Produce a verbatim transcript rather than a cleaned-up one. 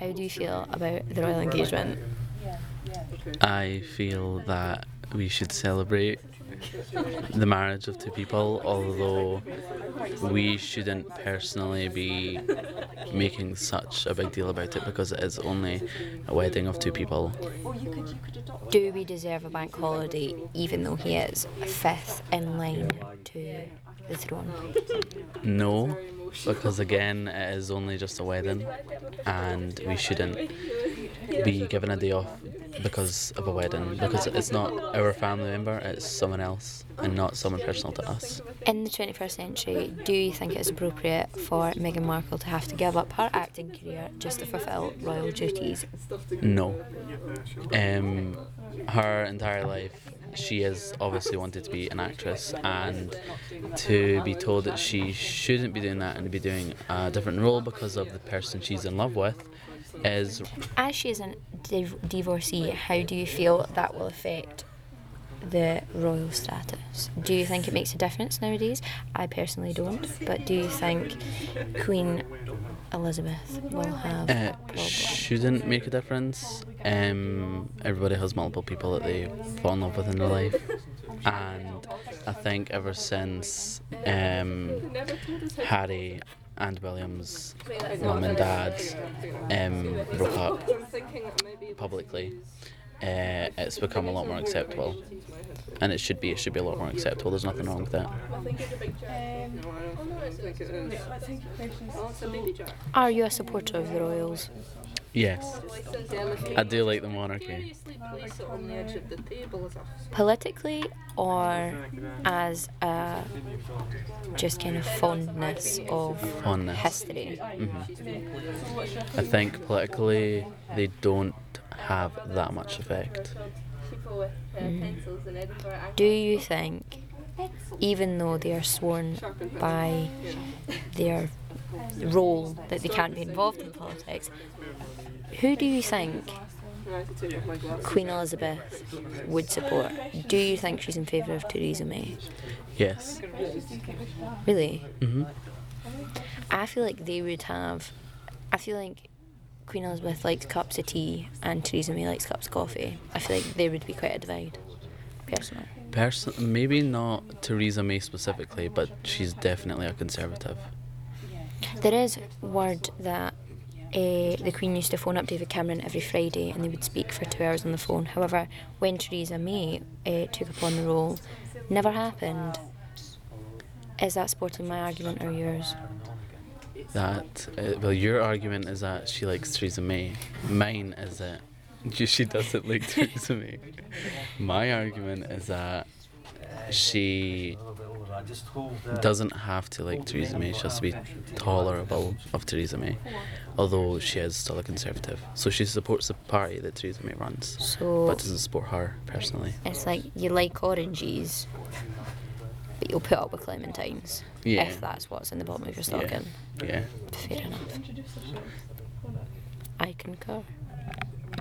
how do you feel about the royal engagement? I feel that we should celebrate the marriage of two people, although we shouldn't personally be making such a big deal about it because it is only a wedding of two people. Do we deserve a bank holiday even though he is fifth in line to the throne? No, because again, it is only just a wedding and we shouldn't be given a day off because of a wedding, because it's not our family member, it's someone else and not someone personal to us. In the twenty-first century, do you think it's appropriate for Meghan Markle to have to give up her acting career just to fulfil royal duties? No. Um, her entire life, she has obviously wanted to be an actress, and to be told that she shouldn't be doing that and to be doing a different role because of the person she's in love with is... As she is a div- divorcee, how do you feel that will affect the royal status? Do you think it makes a difference nowadays? I personally don't, but do you think Queen Elizabeth will have It problems? shouldn't make a difference. Um, everybody has multiple people that they fall in love with in their life, and I think ever since um, Harry and William's mum and dad um, broke up publicly, uh, it's become a lot more acceptable, and it should be. It should be a lot more acceptable. There's nothing wrong with that. Are you a supporter of the royals? Yes, I do like the monarchy. Politically, or as a just kind of fondness of Fondness. history? Mm-hmm. I think politically they don't have that much effect. Mm. Do you think, even though they are sworn by their role that they can't be involved in politics, who do you think Queen Elizabeth would support? Do you think she's in favour of Theresa May? Yes. Really? Mm-hmm. I feel like they would have... I feel like Queen Elizabeth likes cups of tea and Theresa May likes cups of coffee. I feel like there would be quite a divide, personally. Person, maybe not Theresa May specifically, but she's definitely a conservative. There is word that uh, the Queen used to phone up David Cameron every Friday and they would speak for two hours on the phone. However, when Theresa May uh, took upon the role, never happened. Is that supporting my argument or yours? That uh, well, your argument is that she likes Theresa May. Mine is that she doesn't like Theresa May. My argument is that she doesn't have to like Theresa May. She has to be tolerable of Theresa May, although she is still a conservative. So she supports the party that Theresa May runs, So but doesn't support her personally. it's like you like oranges, but you'll put up with clementines, Yeah. if that's what's in the bottom of your stocking. Yeah. Fair enough. I concur.